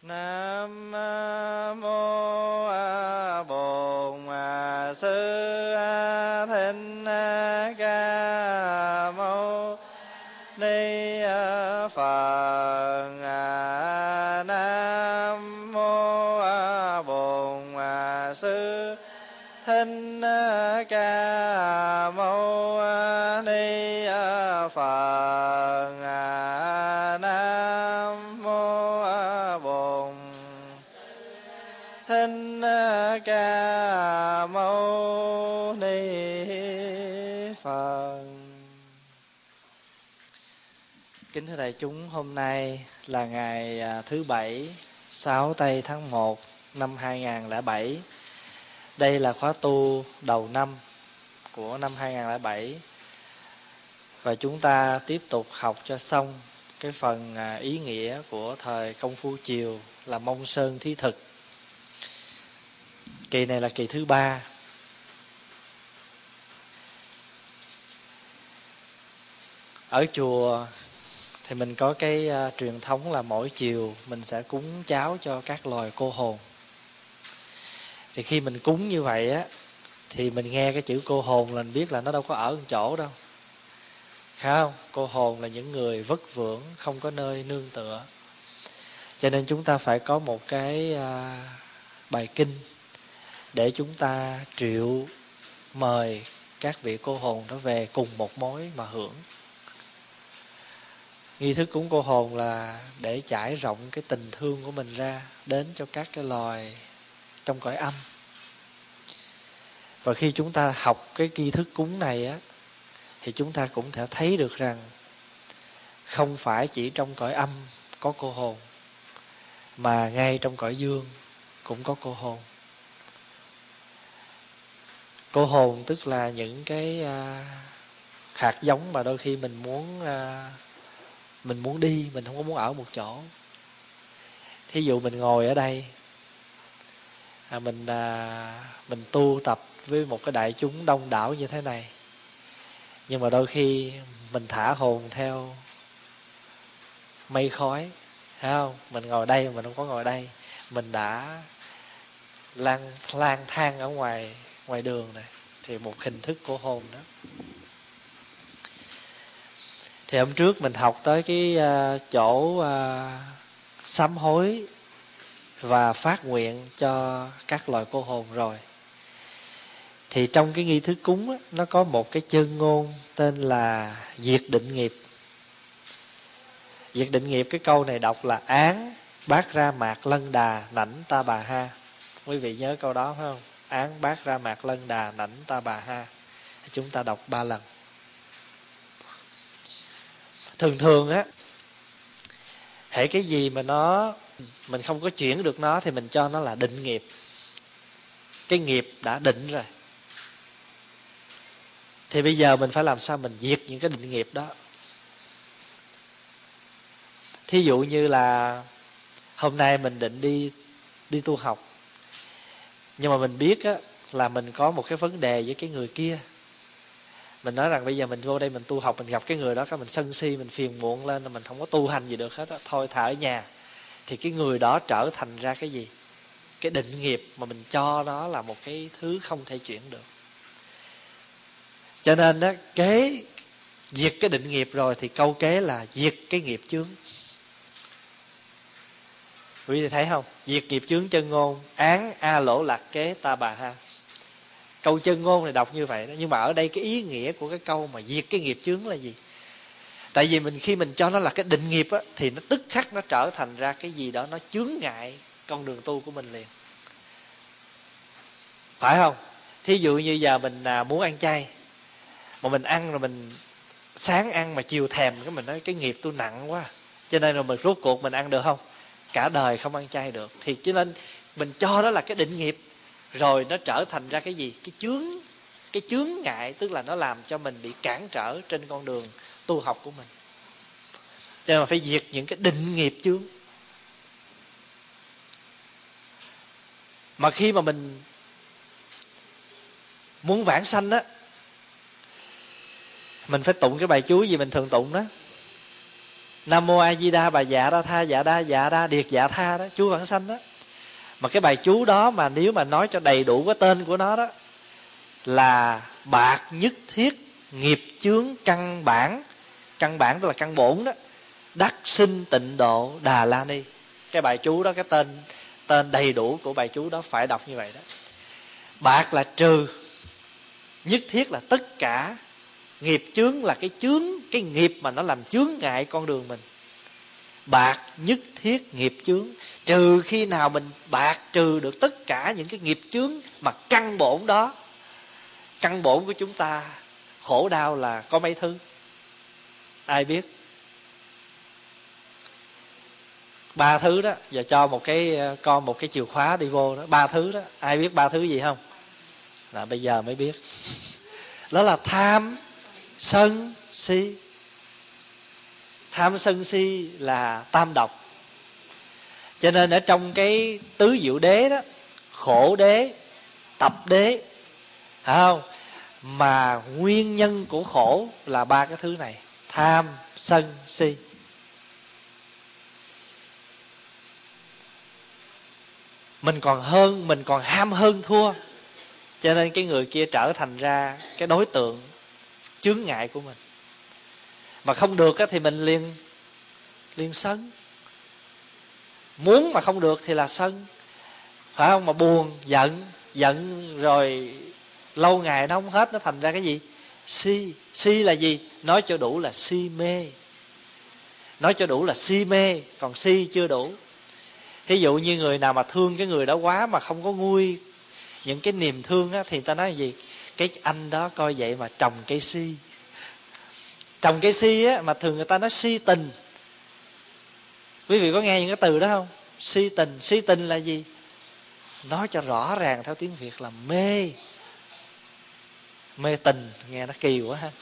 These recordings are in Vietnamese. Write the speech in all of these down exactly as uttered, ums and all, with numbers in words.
Nam mô Bổn Sư Thích Ca Mâu Ni Phật. Nam mô Bổn Sư Thích Ca Mâu Ni Phật. Nam mô Bổn Thích Ca Mâu Ni Phật. Kính thưa đại chúng, hôm nay là ngày thứ Bảy, sáu tây tháng một năm hai nghìn không trăm lẻ bảy. Đây là khóa tu đầu năm của năm hai nghìn không trăm lẻ bảy. Và chúng ta tiếp tục học cho xong cái phần ý nghĩa của thời Công Phu Triều là Mông Sơn Thí Thực. Kỳ này là kỳ thứ ba. Ở chùa thì mình có cái uh, truyền thống là mỗi chiều mình sẽ cúng cháo cho các loài cô hồn. Thì khi mình cúng như vậy á, thì mình nghe cái chữ cô hồn là mình biết là nó đâu có ở một chỗ đâu. Phải không? Cô hồn là những người vất vưởng, không có nơi nương tựa. Cho nên chúng ta phải có một cái uh, bài kinh để chúng ta triệu mời các vị cô hồn đó về cùng một mối mà hưởng. Nghi thức cúng cô hồn là để trải rộng cái tình thương của mình ra đến cho các cái loài trong cõi âm. Và khi chúng ta học cái nghi thức cúng này á, thì chúng ta cũng thể thấy được rằng không phải chỉ trong cõi âm có cô hồn, mà ngay trong cõi dương cũng có cô hồn. Cô hồn tức là những cái uh, hạt giống mà đôi khi mình muốn uh, mình muốn đi, mình không có muốn ở một chỗ. Thí dụ mình ngồi ở đây, à, mình à, mình tu tập với một cái đại chúng đông đảo như thế này, nhưng mà đôi khi mình thả hồn theo mây khói, thấy không? Mình ngồi đây mình không có ngồi đây, mình đã lang lang thang ở ngoài ngoài đường này, thì một hình thức của hồn đó. Thì hôm trước mình học tới cái uh, chỗ uh, sám hối và phát nguyện cho các loài cô hồn rồi. Thì trong cái nghi thức cúng á, nó có một cái chân ngôn tên là diệt định nghiệp. Diệt định nghiệp, cái câu này đọc là án bát ra mạc lân đà nảnh ta bà ha. Quý vị nhớ câu đó phải không? Án bát ra mạc lân đà nảnh ta bà ha. Chúng ta đọc ba lần. Thường thường á, hễ cái gì mà nó mình không có chuyển được nó thì mình cho nó là định nghiệp. Cái nghiệp đã định rồi. Thì bây giờ mình phải làm sao mình diệt những cái định nghiệp đó. Thí dụ như là hôm nay mình định đi đi tu học, nhưng mà mình biết á, là mình có một cái vấn đề với cái người kia. Mình nói rằng bây giờ mình vô đây mình tu học, mình gặp cái người đó, cái mình sân si, mình phiền muộn lên là mình không có tu hành gì được hết á, thôi thả ở nhà. Thì cái người đó trở thành ra cái gì? Cái định nghiệp mà mình cho nó là một cái thứ không thể chuyển được. Cho nên á, kế diệt cái định nghiệp rồi thì câu kế là diệt cái nghiệp chướng. Quý vị thấy không? Diệt nghiệp chướng chân ngôn, án a lỗ lạc kế ta bà ha. Câu chân ngôn này đọc như vậy đó. Nhưng mà ở đây cái ý nghĩa của cái câu mà diệt cái nghiệp chướng là gì? Tại vì mình khi mình cho nó là cái định nghiệp á, thì nó tức khắc nó trở thành ra cái gì đó nó chướng ngại con đường tu của mình liền. Phải không? Thí dụ như giờ mình muốn ăn chay, mà mình ăn rồi mình sáng ăn mà chiều thèm, cái mình nói cái nghiệp tôi nặng quá, cho nên rồi mình rốt cuộc mình ăn được không? Cả đời không ăn chay được. Thì cho nên mình cho đó là cái định nghiệp, rồi nó trở thành ra cái gì? Cái chướng, cái chướng ngại, tức là nó làm cho mình bị cản trở trên con đường tu học của mình. Cho nên mà phải diệt những cái định nghiệp chướng. Mà khi mà mình muốn vãng sanh á, mình phải tụng cái bài chú gì mình thường tụng đó. Nam mô A Di Đà Bà Dạ Đa Tha Dạ Đa Dạ Đa Điệt Dạ Tha đó, chú Vãng Sanh đó. Mà cái bài chú đó mà nếu mà nói cho đầy đủ cái tên của nó đó là bạc nhất thiết nghiệp chướng căn bản. Căn bản tức là căn bổn đó, đắc sinh tịnh độ Đà La Ni. Cái bài chú đó, cái tên tên đầy đủ của bài chú đó phải đọc như vậy đó. Bạc là trừ, nhất thiết là tất cả, nghiệp chướng là cái chướng, cái nghiệp mà nó làm chướng ngại con đường mình. Bạc nhất thiết nghiệp chướng, trừ khi nào mình bạc trừ được tất cả những cái nghiệp chướng mà căn bổn đó. Căn bổn của chúng ta khổ đau là có mấy thứ, ai biết? Ba thứ đó. Giờ cho một cái con một cái chìa khóa đi vô đó, ba thứ đó, ai biết ba thứ gì không? Là bây giờ mới biết. Đó là tham, sân, si. Tham sân si là tam độc. Cho nên ở trong cái tứ diệu đế đó, khổ đế, tập đế, phải không? Mà nguyên nhân của khổ là ba cái thứ này: tham, sân, si. Mình còn hơn, mình còn ham hơn thua, cho nên cái người kia trở thành ra cái đối tượng chướng ngại của mình. Mà không được thì mình liền liền sân. Muốn mà không được thì là sân, phải không? Mà buồn, giận, giận rồi lâu ngày nó không hết, nó thành ra cái gì? Si. Si là gì? Nói cho đủ là si mê. Nói cho đủ là si mê, còn si chưa đủ. Thí dụ như người nào mà thương cái người đó quá mà không có nguôi những cái niềm thương á, thì người ta nói gì? Cái anh đó coi vậy mà trồng cây si. Trồng cây si á, mà thường người ta nói si tình. Quý vị có nghe những cái từ đó không? Si tình. Si tình là gì? Nói cho rõ ràng theo tiếng Việt là mê. Mê tình, nghe nó kỳ quá ha.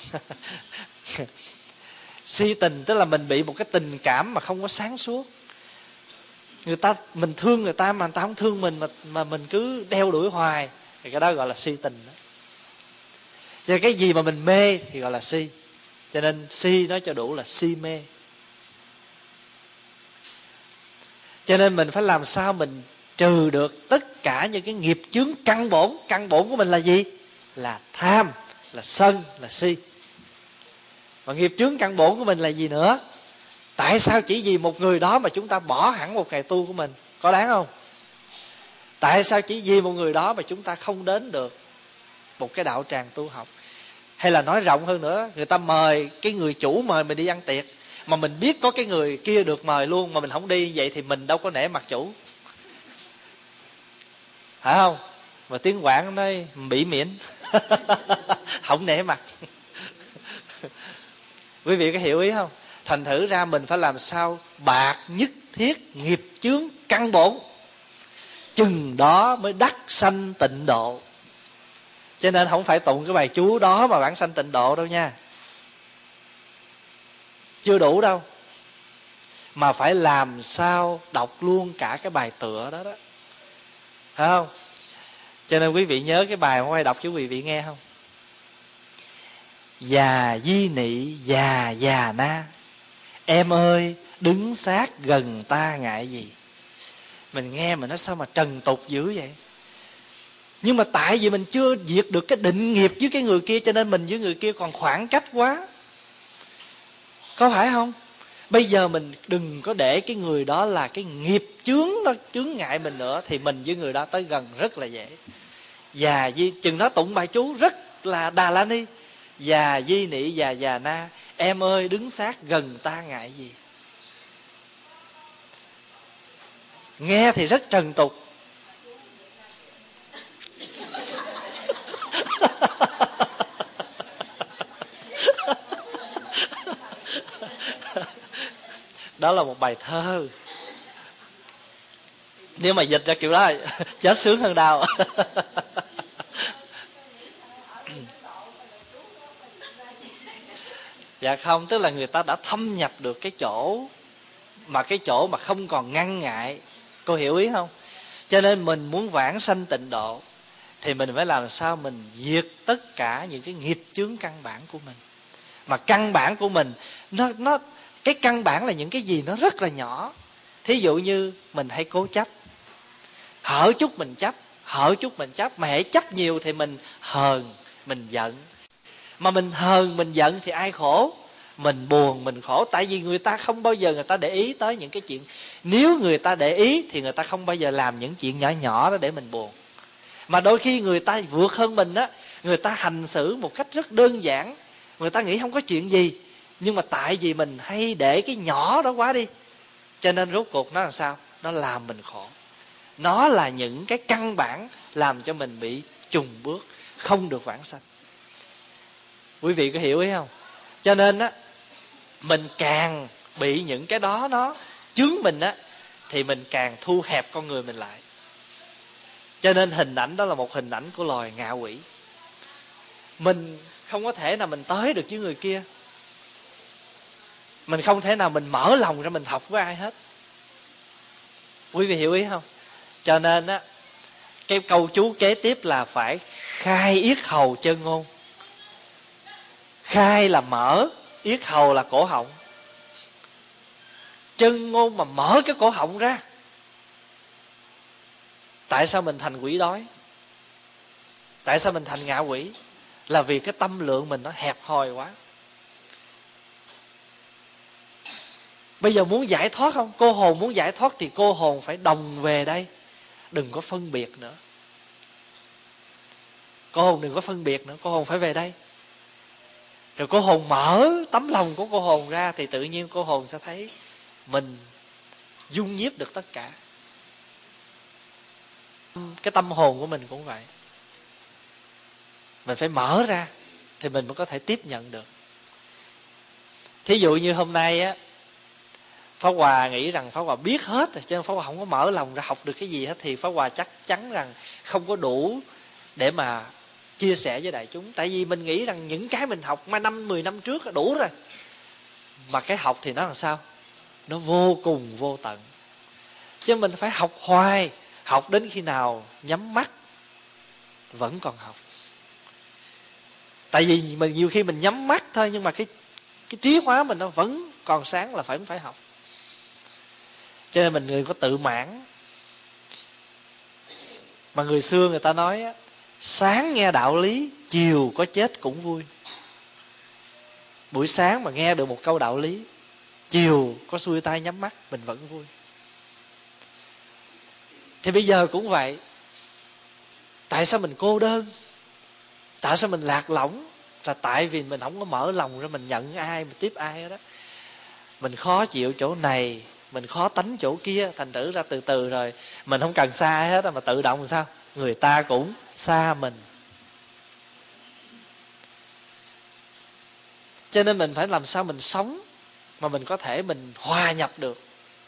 Si tình tức là mình bị một cái tình cảm mà không có sáng suốt. Người ta, mình thương người ta mà người ta không thương mình, mà, mà mình cứ đeo đuổi hoài, thì cái đó gọi là si tình đó. Cho nên cái gì mà mình mê thì gọi là si. Cho nên si nói cho đủ là si mê. Cho nên mình phải làm sao mình trừ được tất cả những cái nghiệp chướng căn bổn. Căn bổn của mình là gì? Là tham, là sân, là si. Và nghiệp chướng căn bổn của mình là gì nữa? Tại sao chỉ vì một người đó mà chúng ta bỏ hẳn một ngày tu của mình? Có đáng không? Tại sao chỉ vì một người đó mà chúng ta không đến được một cái đạo tràng tu học? Hay là nói rộng hơn nữa, người ta mời, cái người chủ mời mình đi ăn tiệc, mà mình biết có cái người kia được mời luôn mà mình không đi, vậy thì mình đâu có nể mặt chủ, phải không? Mà tiếng Quảng nói bỉ miễn. Không nể mặt. Quý vị có hiểu ý không? Thành thử ra mình phải làm sao bạc nhất thiết nghiệp chướng căn bổn, chừng đó mới đắc sanh tịnh độ. Cho nên không phải tụng cái bài chú đó mà vãng sanh tịnh độ đâu nha. Chưa đủ đâu. Mà phải làm sao đọc luôn cả cái bài tựa đó đó, phải không? Cho nên quý vị nhớ cái bài hôm nay đọc cho quý vị nghe không? Già di nị già già na, em ơi đứng sát gần ta ngại gì. Mình nghe mình nói sao mà trần tục dữ vậy? Nhưng mà tại vì mình chưa diệt được cái định nghiệp với cái người kia, cho nên mình với người kia còn khoảng cách quá, có phải không? Bây giờ mình đừng có để cái người đó là cái nghiệp chướng nó chướng ngại mình nữa, thì mình với người đó tới gần rất là dễ. Già di, chừng đó tụng bài chú rất là Đà La Ni. Già di nị già già na, em ơi đứng sát gần ta ngại gì. Nghe thì rất trần tục. Đó là một bài thơ. Nếu mà dịch ra kiểu đó chết sướng hơn đau. Dạ không, tức là người ta đã thâm nhập được cái chỗ mà cái chỗ mà không còn ngăn ngại. Cô hiểu ý không? Cho nên mình muốn vãng sanh tịnh độ thì mình phải làm sao mình diệt tất cả những cái nghiệp chướng căn bản của mình. Mà căn bản của mình nó nó cái căn bản là những cái gì nó rất là nhỏ. Thí dụ như mình hay cố chấp, hở chút mình chấp, hở chút mình chấp, mà hễ chấp nhiều thì mình hờn, mình giận. Mà mình hờn, mình giận thì ai khổ? Mình buồn, mình khổ. Tại vì người ta không bao giờ người ta để ý tới những cái chuyện. Nếu người ta để ý thì người ta không bao giờ làm những chuyện nhỏ nhỏ đó để mình buồn. Mà đôi khi người ta vượt hơn mình á, người ta hành xử một cách rất đơn giản, người ta nghĩ không có chuyện gì, nhưng mà tại vì mình hay để cái nhỏ đó quá đi, cho nên rốt cuộc nó làm sao? Nó làm mình khổ. Nó là những cái căn bản làm cho mình bị chùng bước, không được vãng sanh. Quý vị có hiểu ý không? Cho nên á, mình càng bị những cái đó nó chướng mình á, thì mình càng thu hẹp con người mình lại. Cho nên hình ảnh đó là một hình ảnh của loài ngạ quỷ. Mình không có thể nào mình tới được với người kia, mình không thể nào mình mở lòng ra mình học với ai hết. Quý vị hiểu ý không? Cho nên á, cái câu chú kế tiếp là phải khai yết hầu chân ngôn. Khai là mở, yết hầu là cổ họng. Chân ngôn mà mở cái cổ họng ra. Tại sao mình thành quỷ đói? Tại sao mình thành ngạ quỷ? Là vì cái tâm lượng mình nó hẹp hòi quá. Bây giờ muốn giải thoát không? Cô hồn muốn giải thoát thì cô hồn phải đồng về đây. Đừng có phân biệt nữa. Cô hồn đừng có phân biệt nữa. Cô hồn phải về đây. Rồi cô hồn mở tấm lòng của cô hồn ra, thì tự nhiên cô hồn sẽ thấy mình dung nhiếp được tất cả. Cái tâm hồn của mình cũng vậy. Mình phải mở ra thì mình mới có thể tiếp nhận được. Thí dụ như hôm nay á, Pháp Hòa nghĩ rằng Pháp Hòa biết hết rồi, cho nên Pháp Hòa không có mở lòng ra học được cái gì hết, thì Pháp Hòa chắc chắn rằng không có đủ để mà chia sẻ với đại chúng. Tại vì mình nghĩ rằng những cái mình học mai năm, mười năm trước đủ rồi. Mà cái học thì nó làm sao? Nó vô cùng vô tận. Chứ mình phải học hoài, học đến khi nào nhắm mắt vẫn còn học. Tại vì mình nhiều khi mình nhắm mắt thôi, nhưng mà cái cái trí hóa mình nó vẫn còn sáng, là phải phải học. Cho nên mình người có tự mãn. Mà người xưa người ta nói á, sáng nghe đạo lý, chiều có chết cũng vui. Buổi sáng mà nghe được một câu đạo lý, chiều có xuôi tay nhắm mắt, mình vẫn vui. Thì bây giờ cũng vậy. Tại sao mình cô đơn? Tại sao mình lạc lõng? Là tại vì mình không có mở lòng ra mình nhận ai, mình tiếp ai đó. Mình khó chịu chỗ này, mình khó tánh chỗ kia, thành thử ra từ từ rồi mình không cần xa ai hết, mà tự động làm sao? Người ta cũng xa mình. Cho nên mình phải làm sao mình sống mà mình có thể mình hòa nhập được.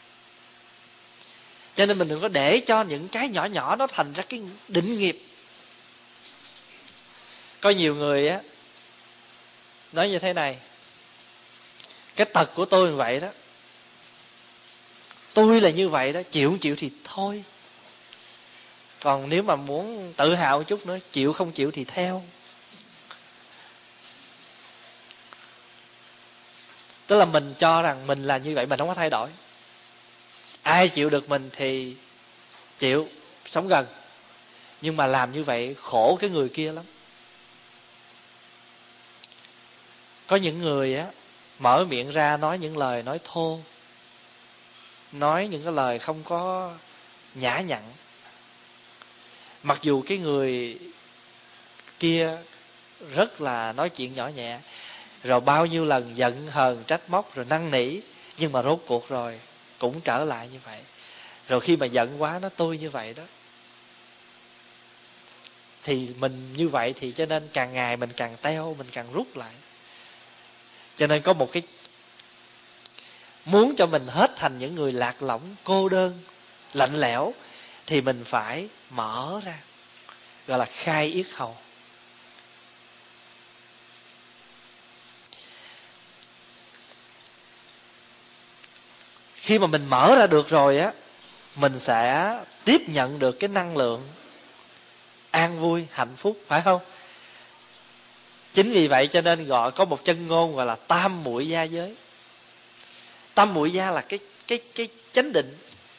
Cho nên mình đừng có để cho những cái nhỏ nhỏ nó thành ra cái định nghiệp. Có nhiều người á nói như thế này: cái tật của tôi như vậy đó, tôi là như vậy đó, chịu không chịu thì thôi. Còn nếu mà muốn tự hào một chút nữa, chịu không chịu thì theo. Tức là mình cho rằng mình là như vậy, mình không có thay đổi. Ai chịu được mình thì chịu, sống gần. Nhưng mà làm như vậy khổ cái người kia lắm. Có những người á, mở miệng ra nói những lời nói thô, nói những cái lời không có nhã nhặn. Mặc dù cái người kia rất là nói chuyện nhỏ nhẹ, rồi bao nhiêu lần giận hờn trách móc rồi năn nỉ, nhưng mà rốt cuộc rồi cũng trở lại như vậy. Rồi khi mà giận quá nó tôi như vậy đó. Thì mình như vậy thì cho nên càng ngày mình càng teo, mình càng rút lại. Cho nên có một cái, muốn cho mình hết thành những người lạc lõng, cô đơn, lạnh lẽo, thì mình phải mở ra, gọi là khai yết hầu. Khi mà mình mở ra được rồi á, mình sẽ tiếp nhận được cái năng lượng an vui, hạnh phúc, phải không? Chính vì vậy cho nên gọi có một chân ngôn gọi là tam muội gia giới. Tam muội gia là cái cái cái chánh định.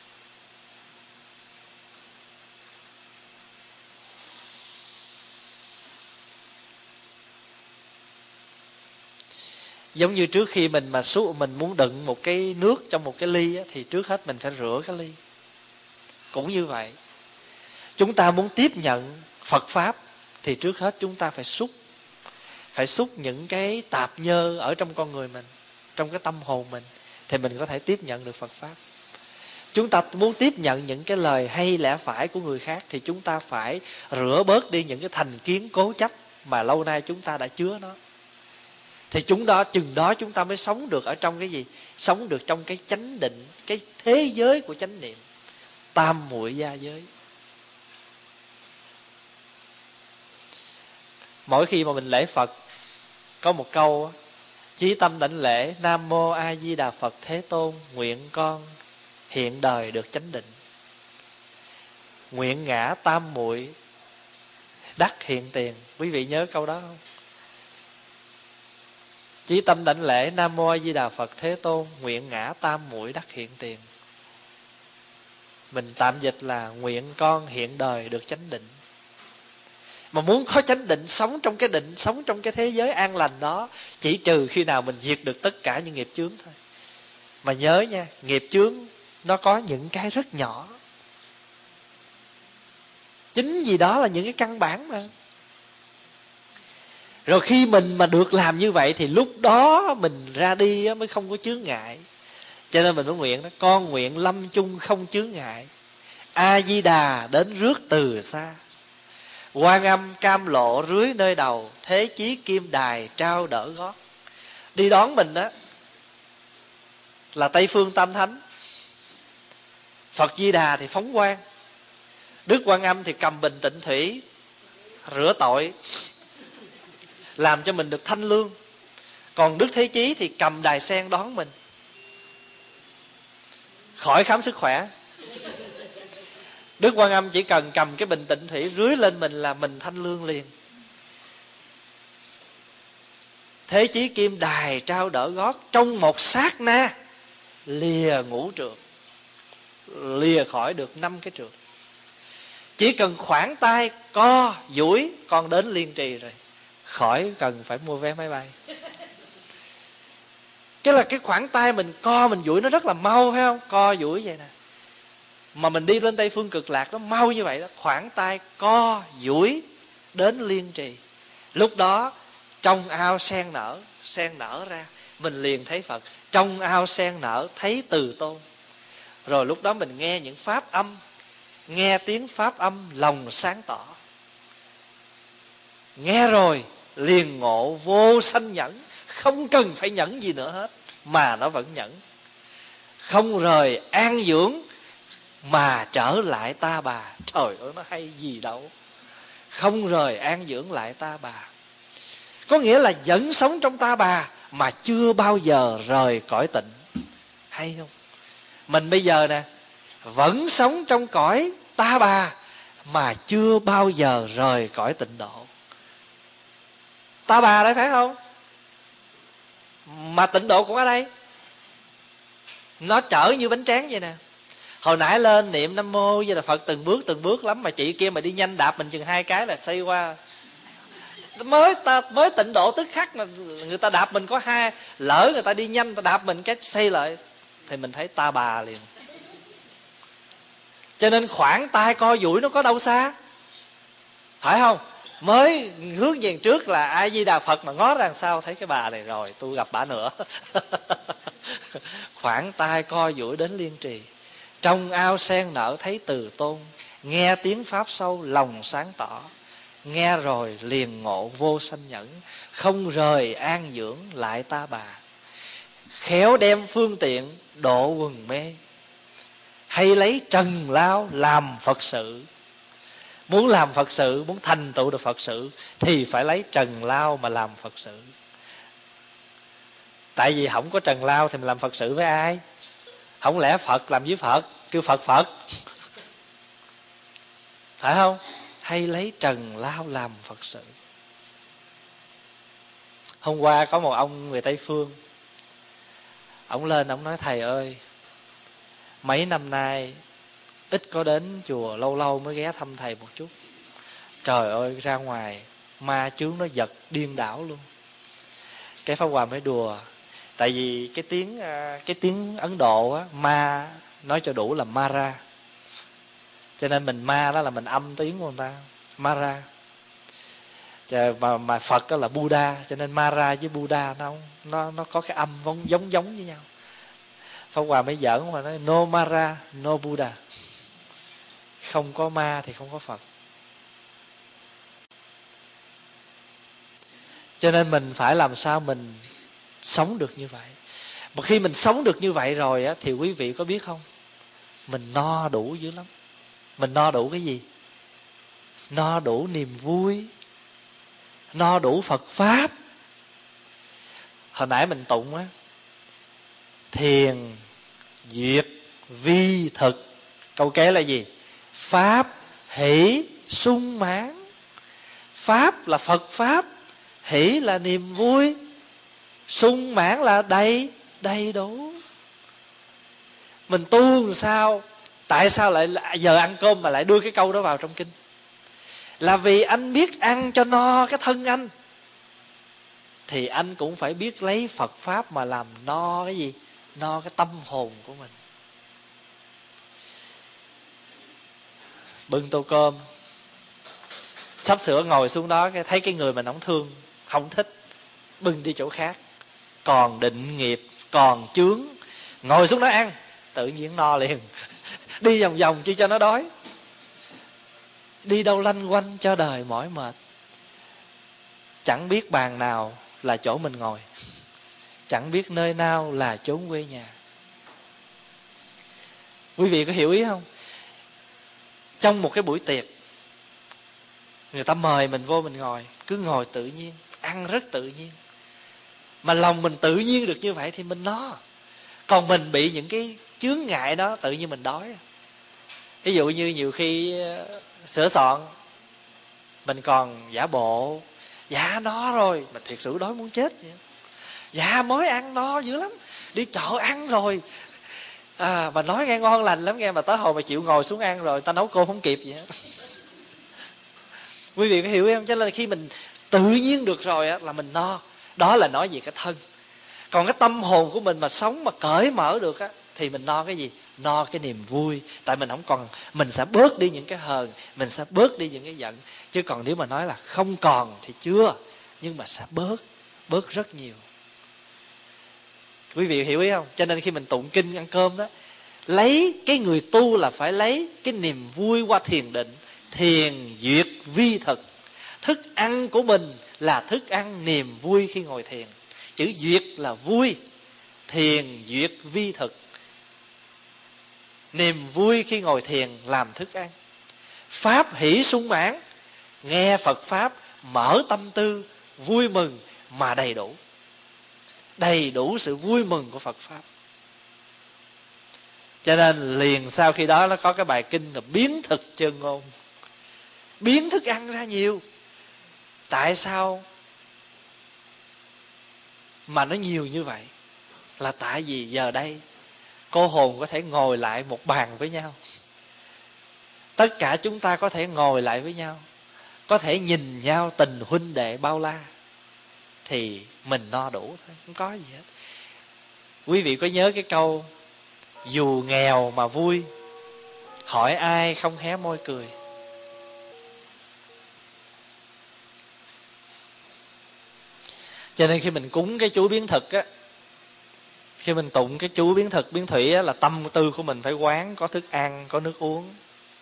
Giống như trước khi mình mà xuống mình muốn đựng một cái nước trong một cái ly á, thì trước hết mình phải rửa cái ly. Cũng như vậy, chúng ta muốn tiếp nhận Phật Pháp thì trước hết chúng ta phải xúc. Phải xúc những cái tạp nhơ ở trong con người mình, trong cái tâm hồn mình, thì mình có thể tiếp nhận được Phật Pháp. Chúng ta muốn tiếp nhận những cái lời hay lẽ phải của người khác thì chúng ta phải rửa bớt đi những cái thành kiến cố chấp mà lâu nay chúng ta đã chứa nó. Thì chúng đó, chừng đó chúng ta mới sống được ở trong cái gì? Sống được trong cái chánh định, cái thế giới của chánh niệm, tam muội gia giới. Mỗi khi mà mình lễ Phật có một câu: chí tâm đảnh lễ Nam Mô A Di Đà Phật Thế Tôn, nguyện con hiện đời được chánh định, nguyện ngã tam muội đắc hiện tiền. Quý vị nhớ câu đó không? Chí tâm đảnh lễ Nam Mô A Di Đà Phật Thế Tôn, nguyện ngã tam muội đắc hiện tiền. Mình tạm dịch là nguyện con hiện đời được chánh định. Mà muốn có chánh định, sống trong cái định, sống trong cái thế giới an lành đó, chỉ trừ khi nào mình diệt được tất cả những nghiệp chướng thôi. Mà nhớ nha, nghiệp chướng nó có những cái rất nhỏ. Chính vì đó là những cái căn bản mà. Rồi khi mình mà được làm như vậy thì lúc đó mình ra đi mới không có chướng ngại. Cho nên mình mới nguyện đó: con nguyện lâm chung không chướng ngại, A Di Đà đến rước từ xa, Quan Âm cam lộ rưới nơi đầu, thế chí kim đài trao đỡ gót. Đi đón mình đó là Tây Phương Tam Thánh. Phật Di Đà thì phóng quang, Đức Quan Âm thì cầm bình tịnh thủy rửa tội, làm cho mình được thanh lương. Còn Đức Thế Chí thì cầm đài sen đón mình khỏi khám sức khỏe. Đức Quan Âm chỉ cần cầm cái bình tịnh thủy rưới lên mình là mình thanh lương liền. Thế Chí kim đài trao đỡ gót, trong một sát na lìa ngũ trượng, lìa khỏi được năm cái trượng. Chỉ cần khoảng tay co duỗi con đến Liên Trì rồi, khỏi cần phải mua vé máy bay. Cái là cái khoảng tay mình co mình duỗi nó rất là mau, phải không? Co duỗi vậy nè. Mà mình đi lên Tây Phương Cực Lạc nó mau như vậy đó. Khoảng tay co duỗi đến Liên Trì. Lúc đó trong ao sen nở, sen nở ra, mình liền thấy Phật. Trong ao sen nở thấy Từ Tôn. Rồi lúc đó mình nghe những pháp âm, nghe tiếng pháp âm lòng sáng tỏ. Nghe rồi liền ngộ vô sanh nhẫn, không cần phải nhẫn gì nữa hết mà nó vẫn nhẫn. Không rời an dưỡng mà trở lại ta bà. Trời ơi, nó hay gì đâu. Không rời an dưỡng lại ta bà, có nghĩa là vẫn sống trong ta bà mà chưa bao giờ rời cõi tịnh. Hay không? Mình bây giờ nè, vẫn sống trong cõi ta bà mà chưa bao giờ rời cõi tịnh độ. Ta bà đấy phải không? Mà tịnh độ cũng ở đây. Nó trở như bánh tráng vậy nè. Hồi nãy lên niệm Nam Mô với là Phật từng bước từng bước lắm, mà chị kia mà đi nhanh đạp mình chừng hai cái là xây qua. Mới ta mới tịnh độ tức khắc mà người ta đạp mình có hai, lỡ người ta đi nhanh người ta đạp mình cái xây lại thì mình thấy ta bà liền. Cho nên khoảng tay co duỗi nó có đâu xa, phải không? Mới hướng về trước là A Di Đà Phật, mà ngó ra đằng sau thấy cái bà này rồi tôi gặp bà nữa. Khoảng tay co duỗi đến Liên Trì, trong ao sen nở thấy Từ Tôn, nghe tiếng pháp sâu lòng sáng tỏ. Nghe rồi liền ngộ vô sanh nhẫn, không rời an dưỡng lại ta bà. Khéo đem phương tiện độ quần mê, hay lấy trần lao làm Phật sự. Muốn làm Phật sự, muốn thành tựu được Phật sự thì phải lấy trần lao mà làm Phật sự. Tại vì không có trần lao thì mình làm Phật sự với ai? Không lẽ Phật làm với Phật, kêu Phật Phật, phải không? Hay lấy trần lao làm Phật sự. Hôm qua có một ông người Tây Phương, Ông lên ông nói: thầy ơi, mấy năm nay ít có đến chùa, lâu lâu mới ghé thăm thầy một chút. Trời ơi, ra ngoài ma chướng nó giật điên đảo luôn. Cái Pháp Hòa mới đùa, tại vì cái tiếng cái tiếng Ấn Độ á, ma nói cho đủ là Mara, cho nên mình ma đó là mình âm tiếng của người ta, Mara. Mà, mà Phật đó là Buddha, cho nên Mara với Buddha nó nó nó có cái âm giống giống với nhau. Pháp Hòa mới giỡn mà nói: no Mara, no Buddha. Không có ma thì không có Phật. Cho nên mình phải làm sao mình sống được như vậy. Một khi mình sống được như vậy rồi á, thì quý vị có biết không, mình no đủ dữ lắm. Mình no đủ cái gì? No đủ niềm vui, no đủ Phật Pháp. Hồi nãy mình tụng á, thiền duyệt vi thực. Câu kế là gì? Pháp hỷ sung mãn. Pháp là Phật Pháp, hỷ là niềm vui, sung mãn là đầy đầy đủ. Mình tu làm sao? Tại sao lại giờ ăn cơm mà lại đưa cái câu đó vào trong kinh? Là vì anh biết ăn cho no cái thân anh, thì anh cũng phải biết lấy Phật Pháp mà làm no cái gì? No cái tâm hồn của mình. Bưng tô cơm, sắp sửa ngồi xuống đó, cái thấy cái người mình không thương, không thích, bưng đi chỗ khác. Còn định nghiệp, còn chướng, ngồi xuống đó ăn, tự nhiên no liền. Đi vòng vòng chỉ cho nó đói. Đi đâu lanh quanh cho đời mỏi mệt. Chẳng biết bàn nào là chỗ mình ngồi, chẳng biết nơi nào là chốn quê nhà. Quý vị có hiểu ý không? Trong một cái buổi tiệc, người ta mời mình vô, mình ngồi, cứ ngồi tự nhiên, ăn rất tự nhiên. Mà lòng mình tự nhiên được như vậy thì mình no. Còn mình bị những cái chướng ngại đó, tự nhiên mình đói. Ví dụ như nhiều khi sửa soạn, mình còn giả bộ: dạ no rồi, mà thiệt sự đói muốn chết vậy. Dạ mới ăn no dữ lắm, đi chợ ăn rồi. À, mà nói nghe ngon lành lắm nghe, mà tới hồi mà chịu ngồi xuống ăn rồi, ta nấu cơm không kịp vậy. Quý vị có hiểu không? Cho nên khi mình tự nhiên được rồi á, là mình no. Đó là nói về cái thân. Còn cái tâm hồn của mình mà sống mà cởi mở được á, thì mình no cái gì? No cái niềm vui. Tại mình không còn, mình sẽ bớt đi những cái hờn, mình sẽ bớt đi những cái giận. Chứ còn nếu mà nói là không còn thì chưa, nhưng mà sẽ bớt, bớt rất nhiều. Quý vị hiểu ý không? Cho nên khi mình tụng kinh ăn cơm đó, lấy cái người tu là phải lấy cái niềm vui qua thiền định. Thiền duyệt vi thực. Thức ăn của mình là thức ăn niềm vui khi ngồi thiền. Chữ duyệt là vui, thiền duyệt vi thực. Niềm vui khi ngồi thiền làm thức ăn. Pháp hỷ sung mãn, nghe Phật Pháp mở tâm tư, vui mừng mà đầy đủ. Đầy đủ sự vui mừng của Phật Pháp. Cho nên liền sau khi đó nó có cái bài kinh là biến thực chân ngôn. Biến thức ăn ra nhiều. Tại sao mà nó nhiều như vậy? Là tại vì giờ đây cô hồn có thể ngồi lại một bàn với nhau. Tất cả chúng ta có thể ngồi lại với nhau, có thể nhìn nhau tình huynh đệ bao la, thì mình no đủ thôi, không có gì hết. Quý vị có nhớ cái câu dù nghèo mà vui, hỏi ai không hé môi cười? Cho nên khi mình cúng cái chú biến thực á, khi mình tụng cái chú biến thực biến thủy á, là tâm tư của mình phải quán có thức ăn, có nước uống.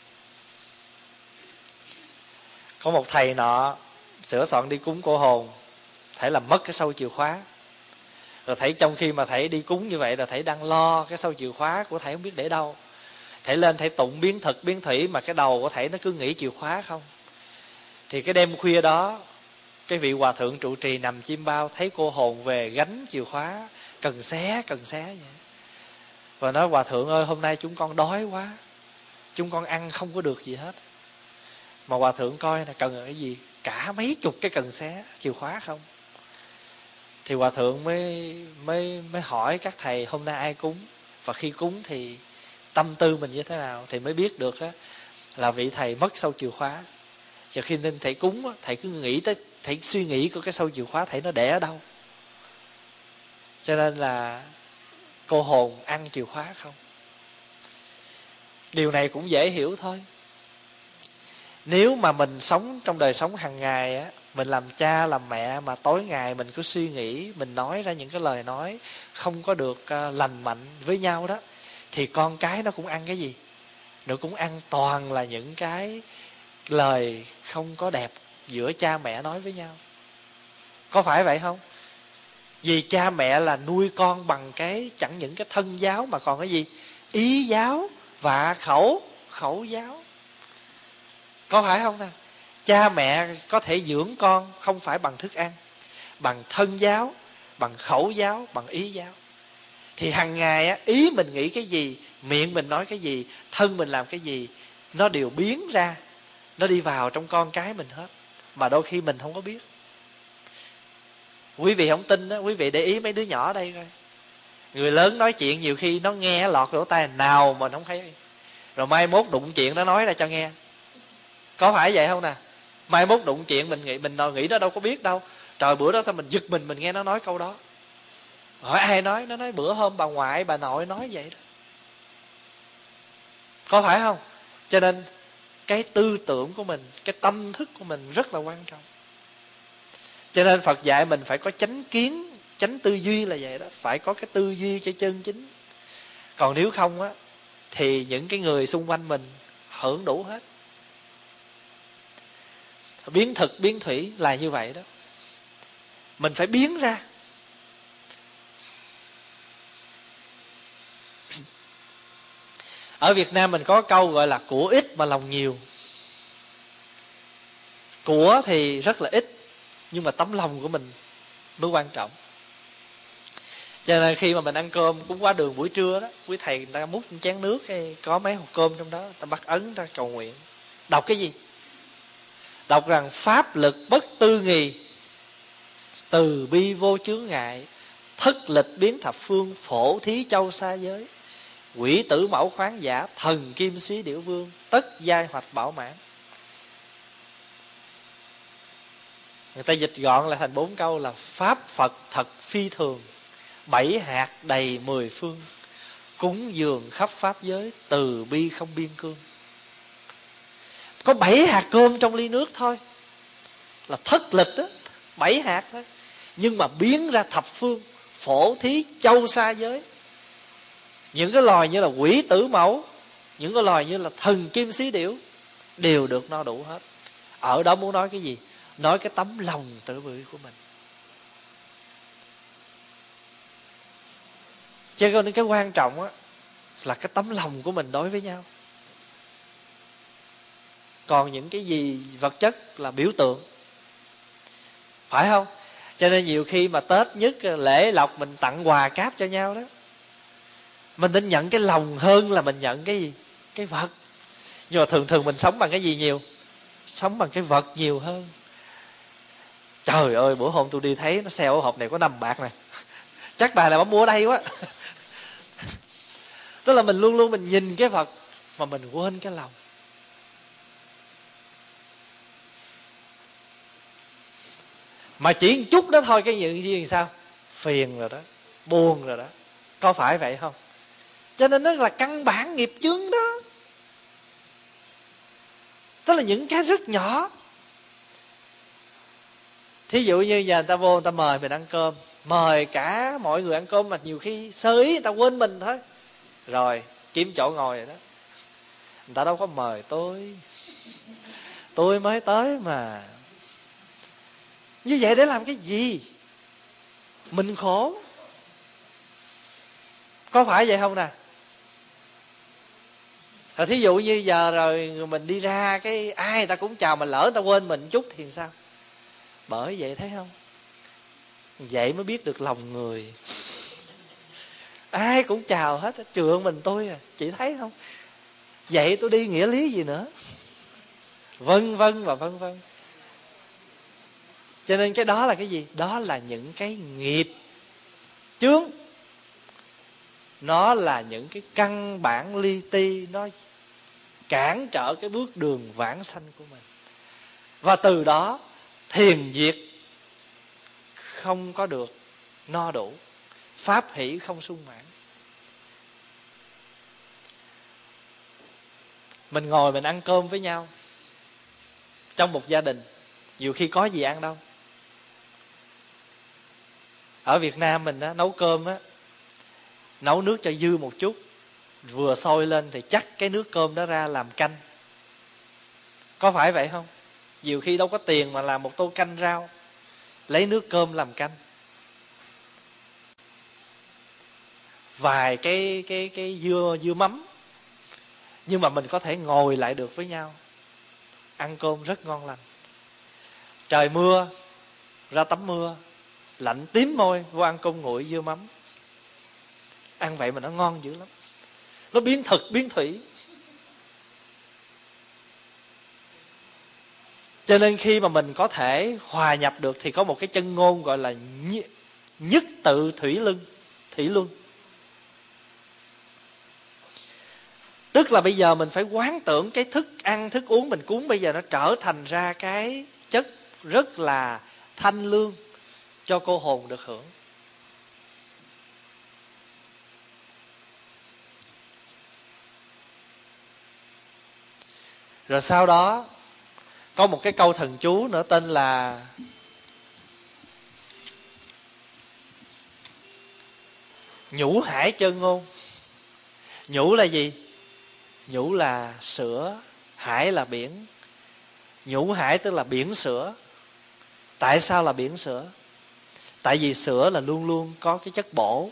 Có một thầy nọ sửa soạn đi cúng cô hồn, thầy làm mất cái sâu chìa khóa. Rồi thầy trong khi mà thầy đi cúng như vậy là thầy đang lo cái sâu chìa khóa của thầy không biết để đâu. Thầy lên thầy tụng biến thực biến thủy mà cái đầu của thầy nó cứ nghĩ chìa khóa không. Thì cái đêm khuya đó, cái vị hòa thượng trụ trì nằm chim bao thấy cô hồn về gánh chìa khóa, cần xé cần xé vậy. Và nói: hòa thượng ơi, hôm nay chúng con đói quá, chúng con ăn không có được gì hết. Mà hòa thượng coi là cần cái gì, cả mấy chục cái cần xé chìa khóa không. Thì hòa thượng mới mới mới hỏi các thầy hôm nay ai cúng, và khi cúng thì tâm tư mình như thế nào, thì mới biết được á, là vị thầy mất sâu chìa khóa. Và khi nên thầy cúng á, thầy cứ nghĩ tới, thầy suy nghĩ của cái sâu chìa khóa thầy nó để ở đâu. Cho nên là cô hồn ăn chìa khóa không. Điều này cũng dễ hiểu thôi. Nếu mà mình sống trong đời sống hàng ngày á, mình làm cha làm mẹ mà tối ngày mình cứ suy nghĩ, mình nói ra những cái lời nói không có được uh, lành mạnh với nhau đó, thì con cái nó cũng ăn cái gì? Nó cũng ăn toàn là những cái lời không có đẹp giữa cha mẹ nói với nhau. Có phải vậy không? Vì cha mẹ là nuôi con bằng cái chẳng những cái thân giáo mà còn cái gì? Ý giáo và khẩu khẩu giáo. Có phải không nào? Cha mẹ có thể dưỡng con không phải bằng thức ăn, bằng thân giáo, bằng khẩu giáo, bằng ý giáo. Thì hàng ngày á, ý mình nghĩ cái gì, miệng mình nói cái gì, thân mình làm cái gì, nó đều biến ra, nó đi vào trong con cái mình hết, mà đôi khi mình không có biết. Quý vị không tin đó, quý vị để ý mấy đứa nhỏ ở đây coi. Người lớn nói chuyện nhiều khi nó nghe lọt lỗ tai nào mà nó không thấy, rồi mai mốt đụng chuyện nó nói ra cho nghe. Có phải vậy không nè? Mai mốt đụng chuyện mình nghĩ, mình nghĩ nó đâu có biết đâu. Trời, bữa đó sao mình giật mình mình nghe nó nói câu đó. Hỏi ai nói? Nó nói bữa hôm bà ngoại bà nội nói vậy đó. Có phải không? Cho nên cái tư tưởng của mình, cái tâm thức của mình rất là quan trọng. Cho nên Phật dạy mình phải có chánh kiến, chánh tư duy là vậy đó. Phải có cái tư duy cho chân chính. Còn nếu không á, thì những cái người xung quanh mình hưởng đủ hết. Biến thực biến thủy là như vậy đó. Mình phải biến ra. Ở Việt Nam mình có câu gọi là của ít mà lòng nhiều. Của thì rất là ít, nhưng mà tấm lòng của mình mới quan trọng. Cho nên khi mà mình ăn cơm cúng quá đường buổi trưa đó, quý thầy người ta múc chén nước, có mấy hộp cơm trong đó, ta bắt ấn, ta cầu nguyện. Đọc cái gì? Đọc rằng pháp lực bất tư nghì, từ bi vô chướng ngại, thất lịch biến thập phương, phổ thí châu xa giới, quỷ tử mẫu khoáng giả, thần kim xí điểu vương, tất giai hoạch bảo mãn. Người ta dịch gọn là thành bốn câu là pháp Phật thật phi thường, bảy hạt đầy mười phương, cúng dường khắp pháp giới, từ bi không biên cương. Có bảy hạt cơm trong ly nước thôi, là thất lịch đó, bảy hạt thôi, nhưng mà biến ra thập phương, phổ thí châu xa giới. Những cái loài như là quỷ tử mẫu, những cái loài như là thần kim xí điểu đều được no đủ hết. Ở đó muốn nói cái gì? Nói cái tấm lòng từ bi của mình. Cho nên cái quan trọng á là cái tấm lòng của mình đối với nhau. Còn những cái gì vật chất là biểu tượng, phải không? Cho nên nhiều khi mà Tết nhất lễ lộc mình tặng quà cáp cho nhau đó, mình nên nhận cái lòng hơn là mình nhận cái gì? Cái vật. Nhưng mà thường thường mình sống bằng cái gì nhiều? Sống bằng cái vật nhiều hơn. Trời ơi, bữa hôm tôi đi thấy nó sale hộp này có năm bạc này, chắc bà là bấm mua ở đây quá. Tức là mình luôn luôn mình nhìn cái vật mà mình quên cái lòng. Mà chỉ một chút đó thôi, cái gì gì sao? Phiền rồi đó, buồn rồi đó. Có phải vậy không? Cho nên nó là căn bản nghiệp chướng đó. Tức là những cái rất nhỏ. Thí dụ như giờ người ta vô, người ta mời mình ăn cơm, mời cả mọi người ăn cơm, mà nhiều khi sơ ý người ta quên mình thôi, rồi kiếm chỗ ngồi rồi đó. Người ta đâu có mời tôi, tôi mới tới mà. Như vậy để làm cái gì? Mình khổ. Có phải vậy không nè? Rồi thí dụ như giờ rồi mình đi ra, cái ai ta cũng chào, mà lỡ người ta quên mình chút thì sao? Bởi vậy thấy không? Vậy mới biết được lòng người. Ai cũng chào hết, trượng mình tôi à, chị thấy không? Vậy tôi đi nghĩa lý gì nữa? Vân vân và vân vân. Cho nên cái đó là cái gì? Đó là những cái nghiệp chướng. Nó là những cái căn bản li ti, nó cản trở cái bước đường vãng sanh của mình. Và từ đó thiền diệt không có được no đủ, pháp hỷ không sung mãn. Mình ngồi mình ăn cơm với nhau trong một gia đình, nhiều khi có gì ăn đâu. Ở Việt Nam mình á, nấu cơm á, nấu nước cho dư một chút, vừa sôi lên thì chắc cái nước cơm đó ra làm canh. Có phải vậy không? Nhiều khi đâu có tiền mà làm một tô canh rau, lấy nước cơm làm canh. Vài cái cái cái dưa dưa mắm, nhưng mà mình có thể ngồi lại được với nhau, ăn cơm rất ngon lành. Trời mưa, ra tắm mưa, lạnh tím môi, vô ăn cơm nguội dưa mắm. Ăn vậy mà nó ngon dữ lắm. Nó biến thực biến thủy. Cho nên khi mà mình có thể hòa nhập được thì có một cái chân ngôn gọi là nhất tự thủy luân, thủy luân. Tức là bây giờ mình phải quán tưởng cái thức ăn, thức uống mình cúng bây giờ nó trở thành ra cái chất rất là thanh lương cho cô hồn được hưởng. Rồi sau đó có một cái câu thần chú nữa tên là nhũ hải chân ngôn. Nhũ là gì? Nhũ là sữa, hải là biển. Nhũ hải tức là biển sữa. Tại sao là biển sữa? Tại vì sữa là luôn luôn có cái chất bổ.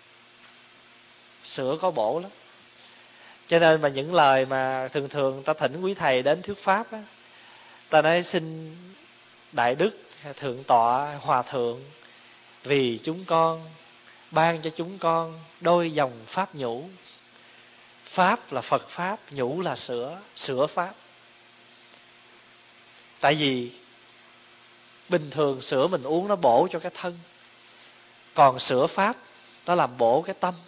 Sữa có bổ lắm. Cho nên mà những lời mà thường thường ta thỉnh quý thầy đến thuyết pháp á, ta nói xin Đại Đức, Thượng tọa, Hòa thượng vì chúng con ban cho chúng con đôi dòng pháp nhũ. Pháp là Phật Pháp, nhũ là sữa, sữa Pháp. Tại vì bình thường sữa mình uống nó bổ cho cái thân, còn sữa Pháp nó làm bổ cái tâm.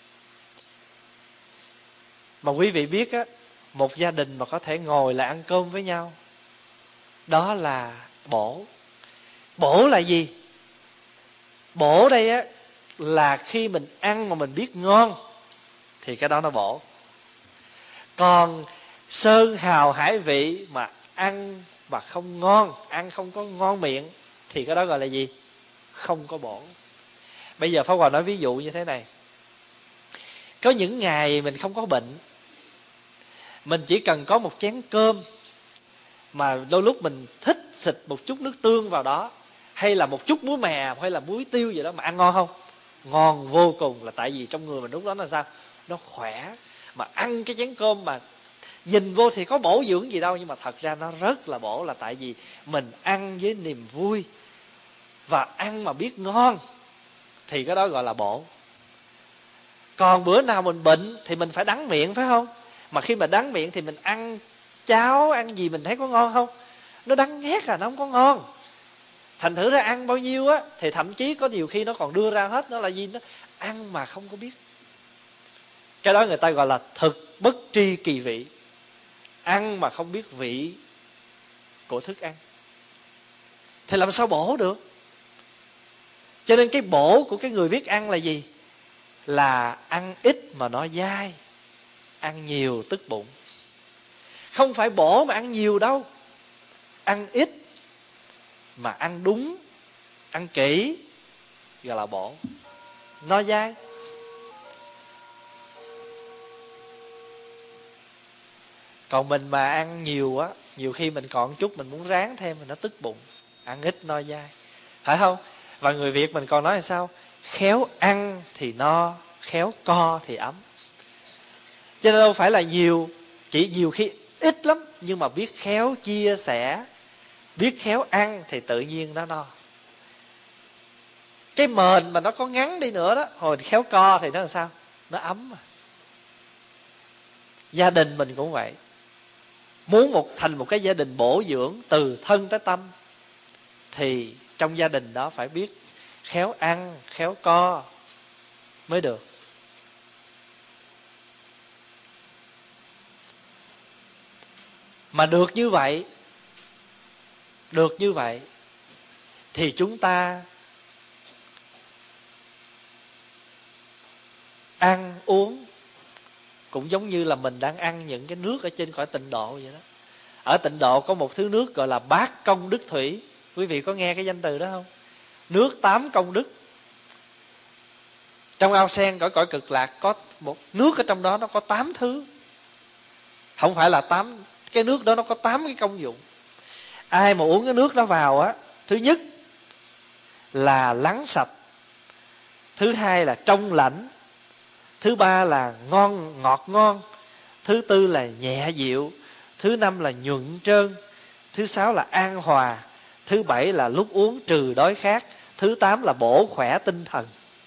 Mà quý vị biết á, một gia đình mà có thể ngồi lại ăn cơm với nhau, đó là bổ. Bổ là gì? Bổ đây á là khi mình ăn mà mình biết ngon thì cái đó nó bổ. Còn sơn hào hải vị mà ăn mà không ngon, ăn không có ngon miệng thì cái đó gọi là gì? Không có bổ. Bây giờ Pháp Hòa nói ví dụ như thế này. Có những ngày mình không có bệnh, mình chỉ cần có một chén cơm mà đôi lúc mình thích xịt một chút nước tương vào đó, hay là một chút muối mè hay là muối tiêu gì đó, mà ăn ngon không? Ngon vô cùng. Là tại vì trong người mình lúc đó là sao? Nó khỏe. Mà ăn cái chén cơm mà nhìn vô thì có bổ dưỡng gì đâu, nhưng mà thật ra nó rất là bổ. Là tại vì mình ăn với niềm vui, và ăn mà biết ngon thì cái đó gọi là bổ. Còn bữa nào mình bệnh thì mình phải đắng miệng, phải không? Mà khi mà đắng miệng thì mình ăn cháo, ăn gì mình thấy có ngon không? Nó đắng nghét à, nó không có ngon. Thành thử ra ăn bao nhiêu á thì thậm chí có nhiều khi nó còn đưa ra hết. Nó là gì? Nó ăn mà không có biết. Cái đó người ta gọi là thực bất tri kỳ vị. Ăn mà không biết vị của thức ăn thì làm sao bổ được? Cho nên cái bổ của cái người biết ăn là gì? Là ăn ít mà nó dai, ăn nhiều tức bụng. Không phải bổ mà ăn nhiều đâu. Ăn ít mà ăn đúng, ăn kỹ gọi là bổ, nó dai. Còn mình mà ăn nhiều á, nhiều khi mình còn chút mình muốn ráng thêm mà nó tức bụng. Ăn ít no dai, phải không? Và người Việt mình còn nói là sao? Khéo ăn thì no, khéo co thì ấm. Cho nên đâu phải là nhiều, chỉ nhiều khi ít lắm, nhưng mà biết khéo chia sẻ, biết khéo ăn thì tự nhiên nó no. Cái mền mà nó có ngắn đi nữa đó, hồi khéo co thì nó làm sao? Nó ấm mà. Gia đình mình cũng vậy. Muốn một thành một cái gia đình bổ dưỡng từ thân tới tâm thì trong gia đình đó phải biết khéo ăn, khéo co mới được. Mà được như vậy, được như vậy thì chúng ta ăn uống cũng giống như là mình đang ăn những cái nước ở trên cõi tịnh độ vậy đó. Ở tịnh độ có một thứ nước gọi là bát công đức thủy. Quý vị có nghe cái danh từ đó không? Nước tám công đức. Trong ao sen cõi cõi cực lạc có một nước ở trong đó, nó có tám thứ. Không phải là tám, cái nước đó nó có tám cái công dụng. Ai mà uống cái nước đó vào á, thứ nhất là lắng sạch, thứ hai là trong lãnh, thứ ba là ngon ngọt ngon, thứ tư là nhẹ dịu, thứ năm là nhuận trơn, thứ sáu là an hòa, thứ bảy là lúc uống trừ đói khát, thứ tám là bổ khỏe tinh thần.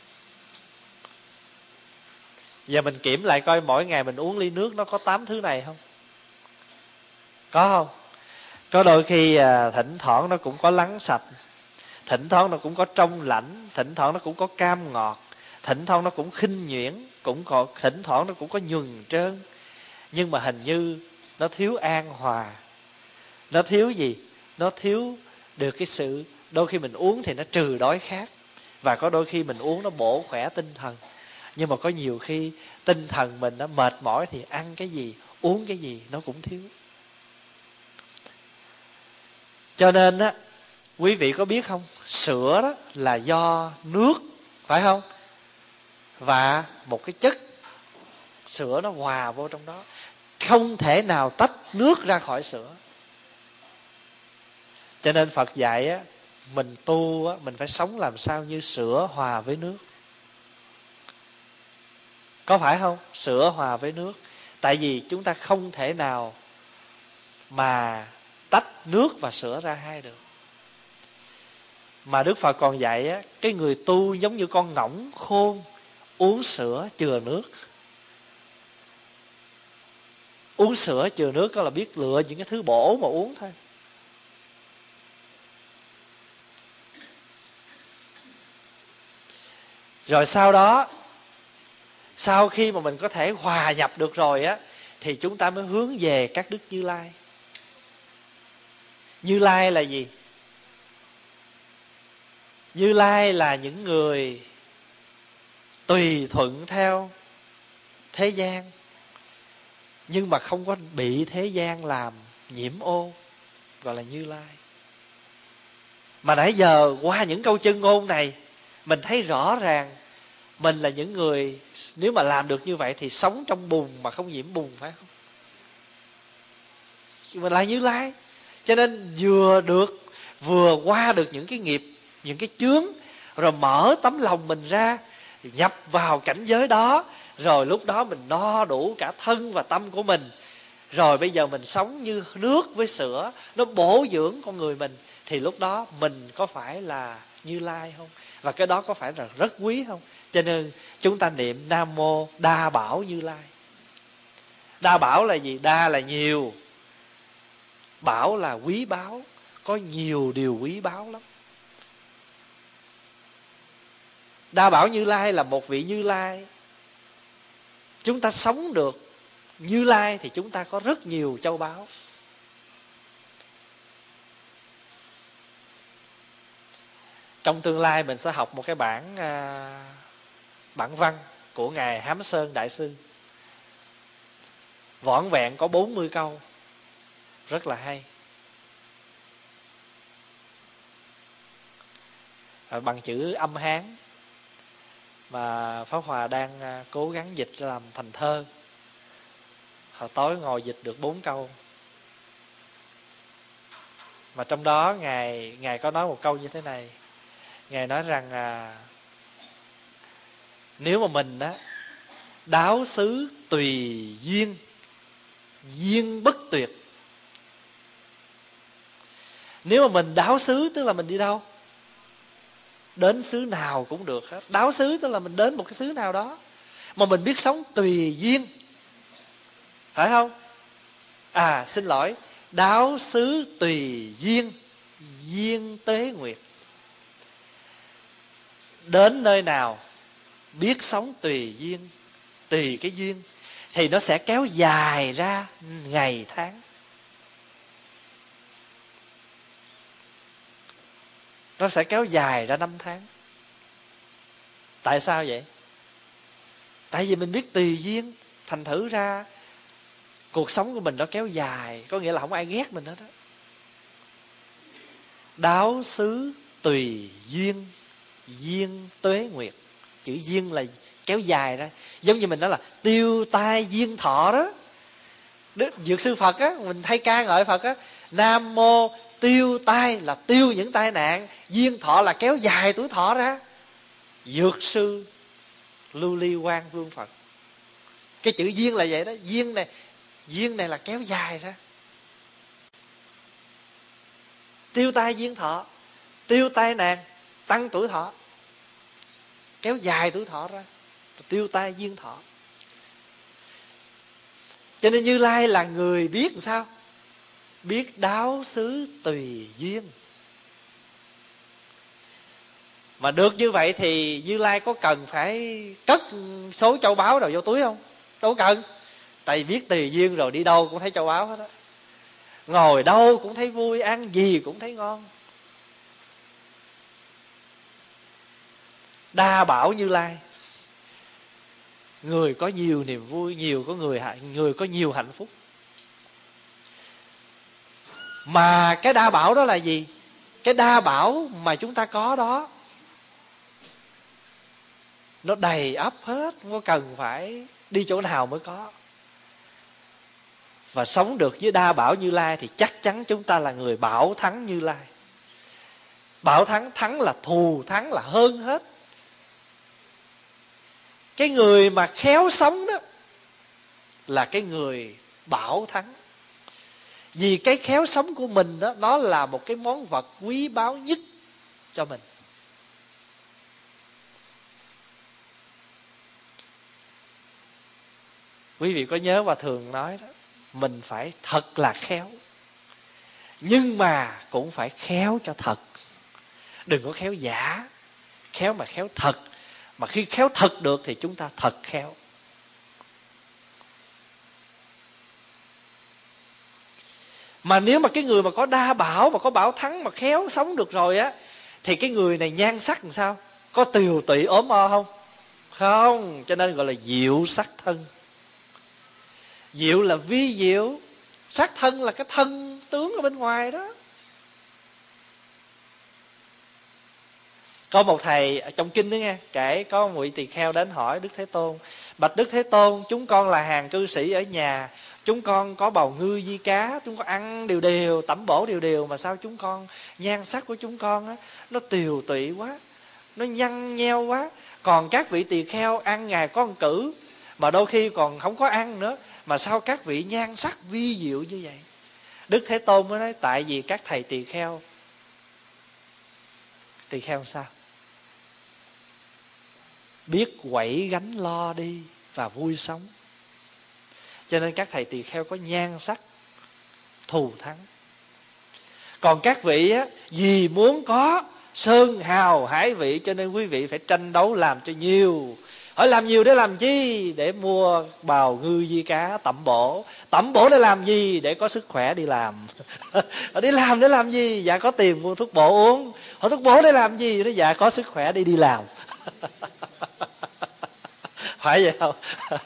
Giờ mình kiểm lại coi mỗi ngày mình uống ly nước nó có tám thứ này không? Có không? Có đôi khi à, thỉnh thoảng nó cũng có lắng sạch, thỉnh thoảng nó cũng có trong lãnh, thỉnh thoảng nó cũng có cam ngọt, thỉnh thoảng nó cũng khinh nhuyễn, cũng có, thỉnh thoảng nó cũng có nhuần trơn. Nhưng mà hình như nó thiếu an hòa. Nó thiếu gì? Nó thiếu được cái sự, đôi khi mình uống thì nó trừ đói khát, và có đôi khi mình uống nó bổ khỏe tinh thần. Nhưng mà có nhiều khi tinh thần mình nó mệt mỏi thì ăn cái gì, uống cái gì nó cũng thiếu. Cho nên á, quý vị có biết không, sữa đó là do nước, phải không? Và một cái chất sữa nó hòa vô trong đó, không thể nào tách nước ra khỏi sữa. Cho nên Phật dạy á, mình tu á, mình phải sống làm sao như sữa hòa với nước. Có phải không? Sữa hòa với nước. Tại vì chúng ta không thể nào mà tách nước và sữa ra hai được. Mà Đức Phật còn dạy á, cái người tu giống như con ngỗng khôn uống sữa chừa nước. Uống sữa chừa nước có là biết lựa những cái thứ bổ mà uống thôi. Rồi sau đó, sau khi mà mình có thể hòa nhập được rồi á, thì chúng ta mới hướng về các đức Như Lai. Như Lai là gì? Như Lai là những người tùy thuận theo thế gian, nhưng mà không có bị thế gian làm nhiễm ô, gọi là Như Lai. Mà nãy giờ qua những câu chân ngôn này, mình thấy rõ ràng mình là những người, nếu mà làm được như vậy thì sống trong bùn mà không nhiễm bùn, phải không? Mình là Như Lai. Cho nên vừa được, vừa qua được những cái nghiệp, những cái chướng, rồi mở tấm lòng mình ra, nhập vào cảnh giới đó, rồi lúc đó mình no đủ cả thân và tâm của mình. Rồi bây giờ mình sống như nước với sữa, nó bổ dưỡng con người mình, thì lúc đó mình có phải là Như Lai không? Và cái đó có phải là rất quý không? Cho nên chúng ta niệm Nam Mô Đa Bảo Như Lai. Đa bảo là gì? Đa là nhiều, bảo là quý báu, có nhiều điều quý báu lắm. Đa Bảo Như Lai là một vị Như Lai. Chúng ta sống được Như Lai thì chúng ta có rất nhiều châu báu. Trong tương lai mình sẽ học một cái bản à, bản văn của Ngài Hám Sơn Đại Sư. Vỏn vẹn có bốn mươi câu, rất là hay. À, bằng chữ âm Hán, mà Pháp Hòa đang à, cố gắng dịch làm thành thơ. Hồi tối ngồi dịch được bốn câu. Mà trong đó Ngài, Ngài có nói một câu như thế này. Ngài nói rằng à, nếu mà mình á, đáo xứ tùy duyên, duyên bất tuyệt. Nếu mà mình đáo xứ tức là mình đi đâu? Đến xứ nào cũng được hết. Đáo xứ tức là mình đến một cái xứ nào đó, mà mình biết sống tùy duyên, phải không? À xin lỗi, đáo xứ tùy duyên, duyên tuế nguyệt. Đến nơi nào biết sống tùy duyên, tùy cái duyên, thì nó sẽ kéo dài ra ngày tháng. Nó sẽ kéo dài ra năm tháng. Tại sao vậy? Tại vì mình biết tùy duyên, thành thử ra cuộc sống của mình nó kéo dài. Có nghĩa là không ai ghét mình hết á. Đáo xứ tùy duyên, duyên tuế nguyệt. Chữ duyên là kéo dài ra. Giống như mình nói là tiêu tai duyên thọ đó. Đức Dược Sư Phật á, mình hay ca ngợi Phật á, Nam mô tiêu tai là tiêu những tai nạn, duyên thọ là kéo dài tuổi thọ ra. Dược Sư Lưu Ly Quang Vương Phật. Cái chữ duyên là vậy đó. Duyên này, duyên này là kéo dài ra. Tiêu tai duyên thọ, tiêu tai nạn, tăng tuổi thọ, kéo dài tuổi thọ ra. Tiêu tai duyên thọ. Cho nên Như Lai là người biết sao? Biết đáo xứ tùy duyên. Mà được như vậy thì Như Lai có cần phải cất số châu báu đâu vô túi không? Đâu cần. Tại vì biết tùy duyên rồi, đi đâu cũng thấy châu báu hết á. Ngồi đâu cũng thấy vui, ăn gì cũng thấy ngon. Đa bảo Như Lai. Người có nhiều niềm vui, nhiều có người người có nhiều hạnh phúc. Mà cái đa bảo đó là gì? Cái đa bảo mà chúng ta có đó, nó đầy ắp hết, không có cần phải đi chỗ nào mới có. Và sống được với đa bảo Như Lai thì chắc chắn chúng ta là người bảo thắng Như Lai. Bảo thắng, thắng là thù thắng, là hơn hết. Cái người mà khéo sống đó là cái người bảo thắng. Vì cái khéo sống của mình đó, nó là một cái món vật quý báu nhất cho mình. Quý vị có nhớ và thường nói đó, mình phải thật là khéo, nhưng mà cũng phải khéo cho thật. Đừng có khéo giả, khéo mà khéo thật. Mà khi khéo thật được thì chúng ta thật khéo. Mà nếu mà cái người mà có đa bảo, mà có bảo thắng, mà khéo sống được rồi á, thì cái người này nhan sắc làm sao? Có tiều tụy ốm o không? Không. Cho nên gọi là diệu sắc thân. Diệu là vi diệu, sắc thân là cái thân tướng ở bên ngoài đó. Có một thầy ở trong kinh đó nghe, kể có một vị tỳ kheo đến hỏi Đức Thế Tôn: bạch Đức Thế Tôn, chúng con là hàng cư sĩ ở nhà, chúng con có bào ngư di cá, chúng con ăn đều đều, tẩm bổ đều đều, mà sao chúng con, nhan sắc của chúng con á, nó tiều tụy quá, nó nhăn nheo quá. Còn các vị tỳ kheo ăn ngày có một cử, mà đôi khi còn không có ăn nữa, mà sao các vị nhan sắc vi diệu như vậy? Đức Thế Tôn mới nói: tại vì các thầy tỳ kheo. Tỳ kheo sao? Biết quẩy gánh lo đi và vui sống. Cho nên các thầy tỳ kheo có nhan sắc thù thắng. Còn các vị á, vì muốn có sơn hào hải vị, cho nên quý vị phải tranh đấu làm cho nhiều. Hỏi làm nhiều để làm chi? Để mua bào ngư di cá tẩm bổ. Tẩm bổ để làm gì? Để có sức khỏe đi làm. Đi làm để làm gì? Dạ có tiền mua thuốc bổ uống. Hỏi thuốc bổ để làm gì? Nó dạ có sức khỏe đi đi làm. Phải vậy không?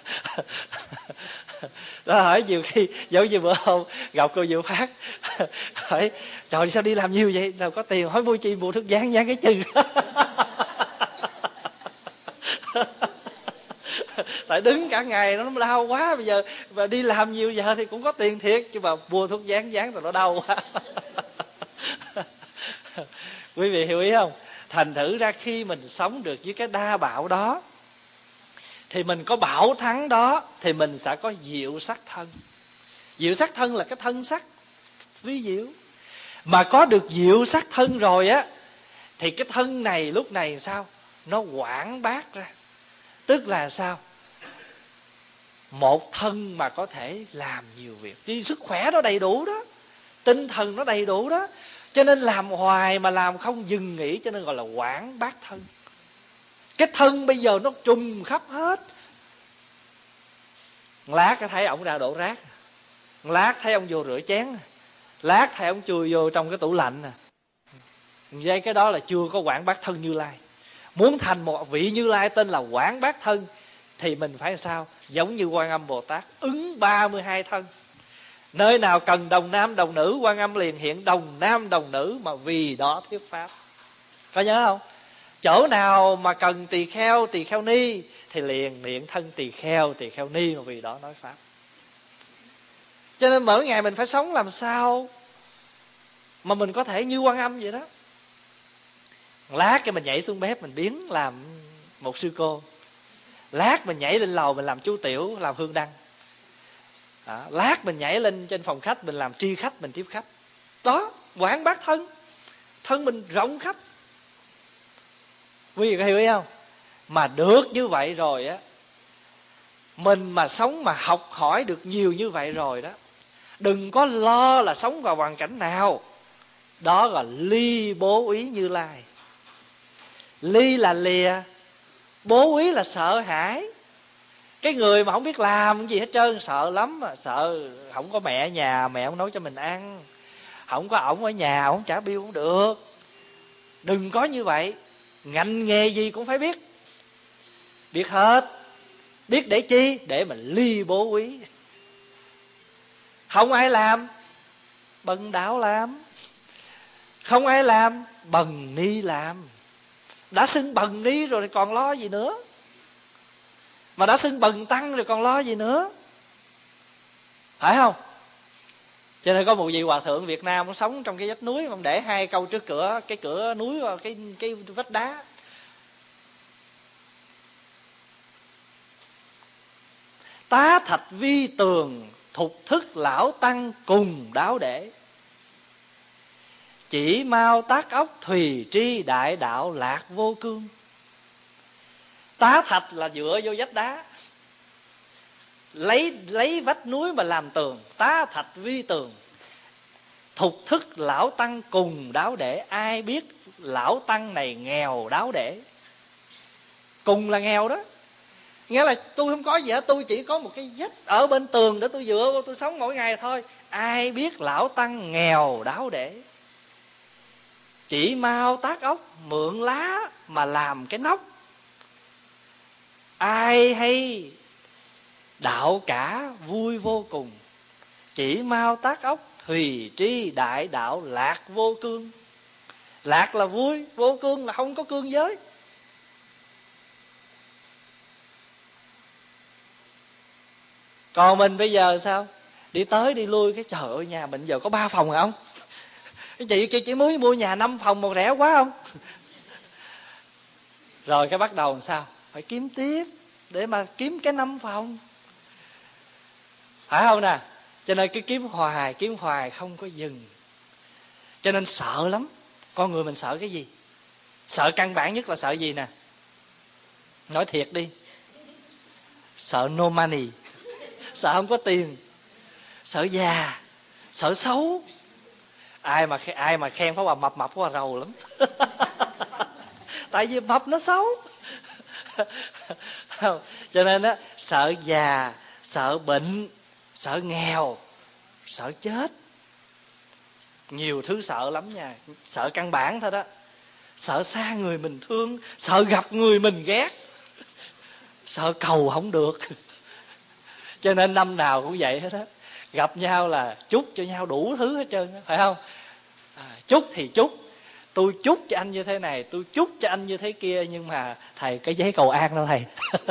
Đó, hỏi nhiều khi giống như bữa hôm gặp cô Diệu Phát, hỏi trời sao đi làm nhiều vậy, đâu có tiền, hỏi mua chi, mua thuốc dán dán cái chân. Tại đứng cả ngày nó đau quá, bây giờ và đi làm nhiều giờ thì cũng có tiền thiệt, nhưng mà mua thuốc dán dán rồi nó đau quá. Quý vị hiểu ý không? Thành thử ra khi mình sống được với cái đa bảo đó, thì mình có bảo thắng đó, thì mình sẽ có diệu sắc thân. Diệu sắc thân là cái thân sắc ví diệu. Mà có được diệu sắc thân rồi á, thì cái thân này lúc này sao? Nó quảng bác ra. Tức là sao? Một thân mà có thể làm nhiều việc. Thì sức khỏe nó đầy đủ đó, tinh thần nó đầy đủ đó. Cho nên làm hoài mà làm không dừng nghỉ, cho nên gọi là quảng bát thân. Cái thân bây giờ nó trùm khắp hết. Lát thấy ổng ra đổ rác, lát thấy ông vô rửa chén, lát thấy ông chui vô trong cái tủ lạnh nè. Vậy cái đó là chưa có quảng bát thân Như Lai. Muốn thành một vị Như Lai tên là quảng bát thân thì mình phải sao? Giống như Quan Âm Bồ Tát ứng ba mươi hai thân. Nơi nào cần đồng nam đồng nữ, Quan Âm liền hiện đồng nam đồng nữ, mà vì đó thuyết pháp. Có nhớ không? Chỗ nào mà cần tỳ kheo, tỳ kheo ni thì liền hiện thân tỳ kheo, tỳ kheo ni, mà vì đó nói pháp. Cho nên mỗi ngày mình phải sống làm sao mà mình có thể như Quan Âm vậy đó. Lát cái mình nhảy xuống bếp mình biến làm một sư cô, lát mình nhảy lên lầu mình làm chú tiểu, làm hương đăng, à, lát mình nhảy lên trên phòng khách mình làm tri khách, mình tiếp khách. Đó, quảng bát thân. Thân mình rộng khắp. Quý vị có hiểu ý không? Mà được như vậy rồi á, mình mà sống mà học hỏi được nhiều như vậy rồi đó, đừng có lo là sống vào hoàn cảnh nào. Đó là ly bố ý Như Lai. Ly là lìa, bố ý là sợ hãi. Cái người mà không biết làm gì hết trơn sợ lắm mà. Sợ không có mẹ ở nhà, mẹ không nấu cho mình ăn, không có ổng ở nhà, ổng trả bill không được. Đừng có như vậy. Ngành nghề gì cũng phải biết, biết hết. Biết để chi? Để mình ly bố ý. Không ai làm, bần đạo làm. Không ai làm, bần ni làm. Đã xưng bần ni rồi thì còn lo gì nữa. Mà đã xưng bần tăng rồi còn lo gì nữa. Phải không? Cho nên có một vị hòa thượng Việt Nam, ông sống trong cái vách núi, ông để hai câu trước cửa, cái cửa núi, cái, cái vách đá. Tá thạch vi tường, thục thức lão tăng cùng đáo để. Chỉ mau tác ốc, thùy tri đại đạo lạc vô cương. Tá thạch là dựa vô vách đá, lấy lấy vách núi mà làm tường. Tá thạch vi tường, thục thức lão tăng cùng đáo để. Ai biết lão tăng này nghèo đáo để. Cùng là nghèo đó, nghĩa là tôi không có gì hết, tôi chỉ có một cái vách ở bên tường để tôi dựa vô tôi sống mỗi ngày thôi. Ai biết lão tăng nghèo đáo để. Chỉ mau tác ốc, mượn lá mà làm cái nóc. Ai hay đạo cả vui vô cùng. Chỉ mau tác ốc, thùy tri đại đạo lạc vô cương. Lạc là vui, vô cương là không có cương giới. Còn mình bây giờ sao? Đi tới đi lui cái trời ơi, nhà mình giờ có ba phòng rồi không? Chị chị chỉ mới mua nhà năm phòng mà rẻ quá không? Rồi cái bắt đầu làm sao? Phải kiếm tiếp để mà kiếm cái năm phòng. Phải không nè? Cho nên cái kiếm hoài, kiếm hoài không có dừng. Cho nên sợ lắm. Con người mình sợ cái gì? Sợ căn bản nhất là sợ gì nè? Nói thiệt đi. Sợ no money. Sợ không có tiền. Sợ già. Sợ xấu. Ai mà ai mà khen Pháp Hòa mập mập Pháp Hòa rầu lắm. Tại vì mập nó xấu. Cho nên á, sợ già, sợ bệnh, sợ nghèo, sợ chết. Nhiều thứ sợ lắm nha. Sợ căn bản thôi đó. Sợ xa người mình thương, sợ gặp người mình ghét, sợ cầu không được. Cho nên năm nào cũng vậy hết á. Gặp nhau là chúc cho nhau đủ thứ hết trơn đó, phải không? À, chúc thì chúc. Tôi chúc cho anh như thế này, tôi chúc cho anh như thế kia. Nhưng mà thầy, cái giấy cầu an đó thầy.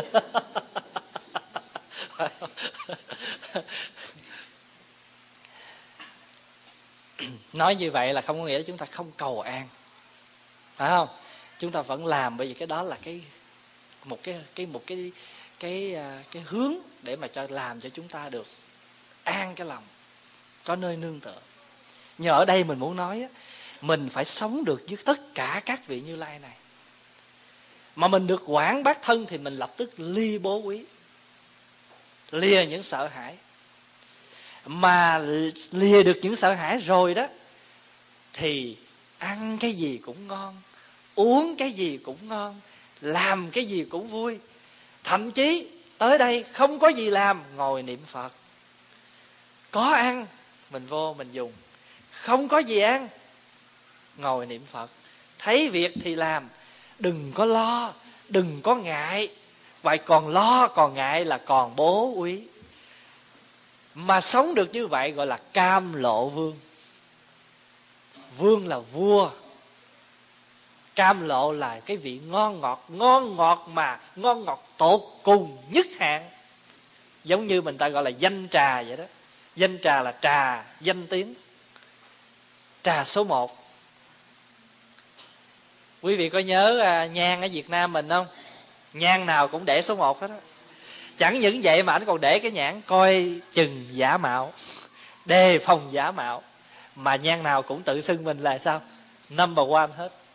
Nói như vậy là không có nghĩa là chúng ta không cầu an, phải không? Chúng ta vẫn làm, bởi vì cái đó là cái một cái cái một cái cái cái, cái hướng để mà cho làm cho chúng ta được an cái lòng, có nơi nương tựa. Nhưng ở đây mình muốn nói á, mình phải sống được với tất cả các vị Như Lai này. Mà mình được quảng bát thân thì mình lập tức ly bố quý, lìa những sợ hãi. Mà lìa được những sợ hãi rồi đó thì ăn cái gì cũng ngon, uống cái gì cũng ngon, làm cái gì cũng vui. Thậm chí tới đây không có gì làm, ngồi niệm Phật. Có ăn mình vô mình dùng, không có gì ăn ngồi niệm Phật. Thấy việc thì làm, đừng có lo, đừng có ngại. Vậy còn lo còn ngại là còn bố úy. Mà sống được như vậy gọi là cam lộ vương. Vương là vua, cam lộ là cái vị ngon ngọt. Ngon ngọt mà ngon ngọt tột cùng nhất hạn. Giống như mình ta gọi là danh trà vậy đó. Danh trà là trà danh tiếng, trà số một. Quý vị có nhớ à, nhang ở Việt Nam mình không? Nhang nào cũng để số một hết á. Chẳng những vậy mà anh còn để cái nhãn coi chừng giả mạo, đề phòng giả mạo. Mà nhang nào cũng tự xưng mình là sao? Number one hết.